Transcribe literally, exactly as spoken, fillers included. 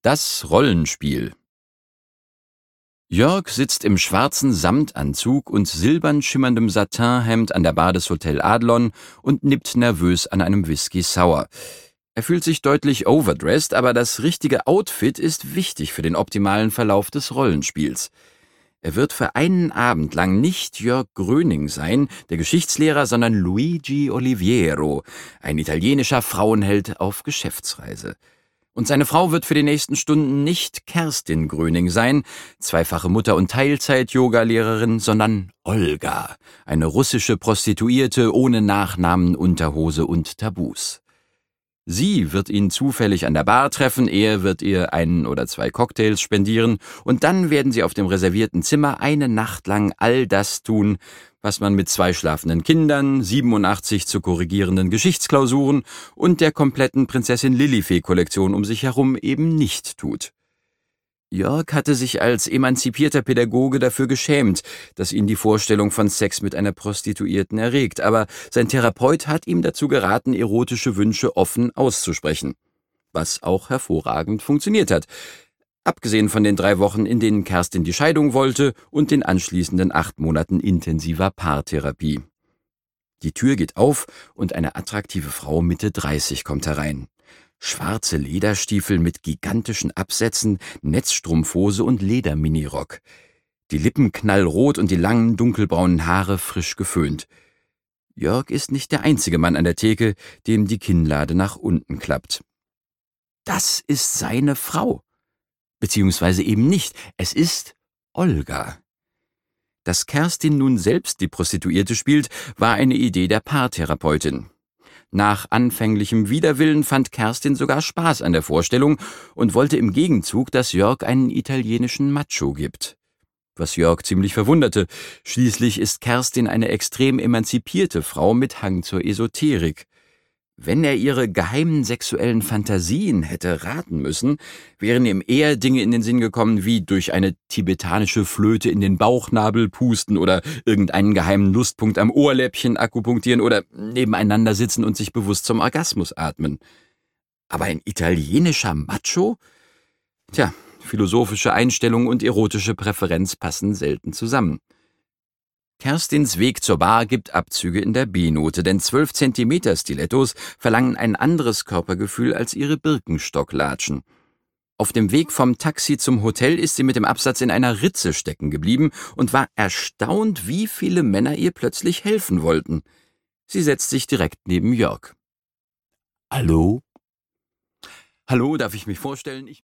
Das Rollenspiel. Jörg sitzt im schwarzen Samtanzug und silbern schimmerndem Satinhemd an der Bar des Hotel Adlon und nippt nervös an einem Whisky Sour. Er fühlt sich deutlich overdressed, aber das richtige Outfit ist wichtig für den optimalen Verlauf des Rollenspiels. Er wird für einen Abend lang nicht Jörg Gröning sein, der Geschichtslehrer, sondern Luigi Oliviero, ein italienischer Frauenheld auf Geschäftsreise. Und seine Frau wird für die nächsten Stunden nicht Kerstin Gröning sein, zweifache Mutter und Teilzeit-Yoga-Lehrerin, sondern Olga, eine russische Prostituierte ohne Nachnamen, Unterhose und Tabus. Sie wird ihn zufällig an der Bar treffen, er wird ihr einen oder zwei Cocktails spendieren und dann werden sie auf dem reservierten Zimmer eine Nacht lang all das tun, was man mit zwei schlafenden Kindern, siebenundachtzig zu korrigierenden Geschichtsklausuren und der kompletten Prinzessin Lilifee-Kollektion um sich herum eben nicht tut. Jörg hatte sich als emanzipierter Pädagoge dafür geschämt, dass ihn die Vorstellung von Sex mit einer Prostituierten erregt, aber sein Therapeut hat ihm dazu geraten, erotische Wünsche offen auszusprechen. Was auch hervorragend funktioniert hat. Abgesehen von den drei Wochen, in denen Kerstin die Scheidung wollte und den anschließenden acht Monaten intensiver Paartherapie. Die Tür geht auf und eine attraktive Frau Mitte dreißig kommt herein. Schwarze Lederstiefel mit gigantischen Absätzen, Netzstrumpfhose und Lederminirock. Die Lippen knallrot und die langen, dunkelbraunen Haare frisch geföhnt. Jörg ist nicht der einzige Mann an der Theke, dem die Kinnlade nach unten klappt. Das ist seine Frau. Beziehungsweise eben nicht. Es ist Olga. Dass Kerstin nun selbst die Prostituierte spielt, war eine Idee der Paartherapeutin. Nach anfänglichem Widerwillen fand Kerstin sogar Spaß an der Vorstellung und wollte im Gegenzug, dass Jörg einen italienischen Macho gibt. Was Jörg ziemlich verwunderte. Schließlich ist Kerstin eine extrem emanzipierte Frau mit Hang zur Esoterik. Wenn er ihre geheimen sexuellen Fantasien hätte raten müssen, wären ihm eher Dinge in den Sinn gekommen, wie durch eine tibetanische Flöte in den Bauchnabel pusten oder irgendeinen geheimen Lustpunkt am Ohrläppchen akupunktieren oder nebeneinander sitzen und sich bewusst zum Orgasmus atmen. Aber ein italienischer Macho? Tja, philosophische Einstellung und erotische Präferenz passen selten zusammen. Kerstins Weg zur Bar gibt Abzüge in der B-Note, denn zwölf Zentimeter Stilettos verlangen ein anderes Körpergefühl als ihre Birkenstocklatschen. Auf dem Weg vom Taxi zum Hotel ist sie mit dem Absatz in einer Ritze stecken geblieben und war erstaunt, wie viele Männer ihr plötzlich helfen wollten. Sie setzt sich direkt neben Jörg. Hallo? Hallo, darf ich mich vorstellen? Ich